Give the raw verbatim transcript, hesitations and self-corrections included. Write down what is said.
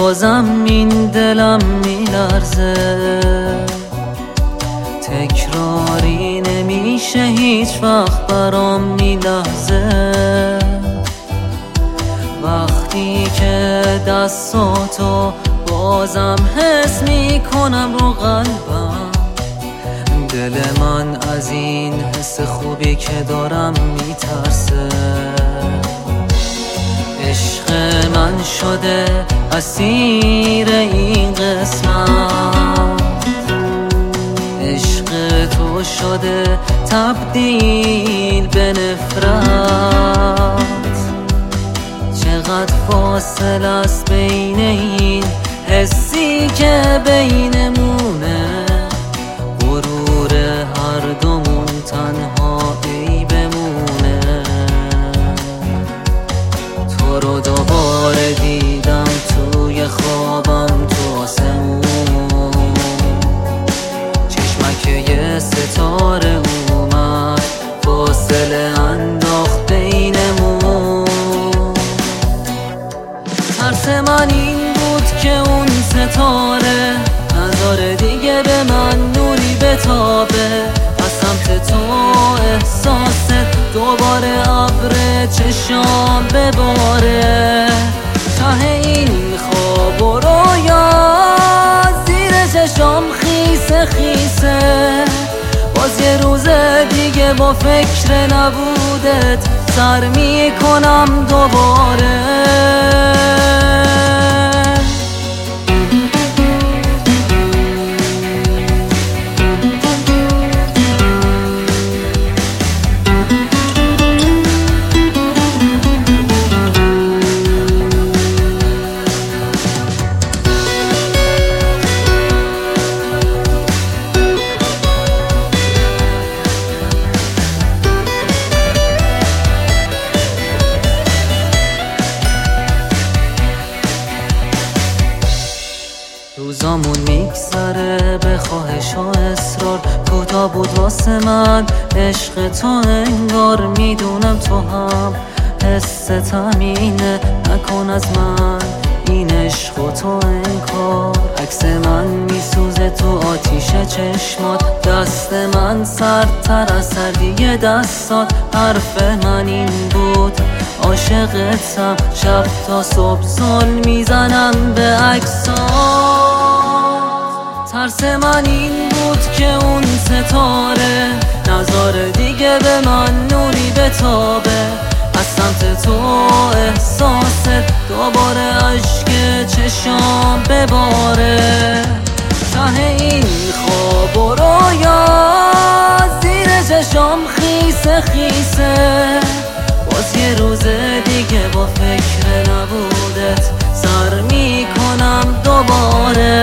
بازم این دلم میلرزه، تکراری نمیشه هیچ وقت برام میلحظه. وقتی که دستاتو بازم حس میکنم رو قلبم، دل من از این حس خوبی که دارم میترسه. عشق من شده اسیر این قسمت، عشق تو شده تبدیل به نفرت. چقدر فاصله است بین این حسی که بینمونه، غرور هر دومون تنها ای بمونه. تو رو دوباره دیدم توی خوابم تو آسمون، چشمک یه ستاره اومد فاصله انداخت بینمون. ترس من این بود که اون ستاره نذاره دیگه به من نوری بتابه، از سمت تو احساست دوباره ابر چشام بباره. ته این خواب و رویا زیر چشام خیسه خیسه، باز یه روز دیگه با فکر نبودت سر میکنم دوباره. روزامون میگذره به خواهش و اصرار، کوتاه بود واسه من عشق تو انگار. میدونم تو هم حست همینه، نکن از من این عشق و تو انکار. عکس من میسوزه تو آتیش چشمات، دست من سردتر از سردی دستات. حرف من این بود عاشقتم، شب تا صبح زل میزنم به عکسات. ترس من این بود که اون ستاره نذاره دیگه به من نوری بتابه، از سمت تو احساست دوباره اشک چشام بباره. ته این خواب و رویا زیر چشام خیسه خیسه، باز یه روز دیگه با فکر نبودت سر میکنم دوباره.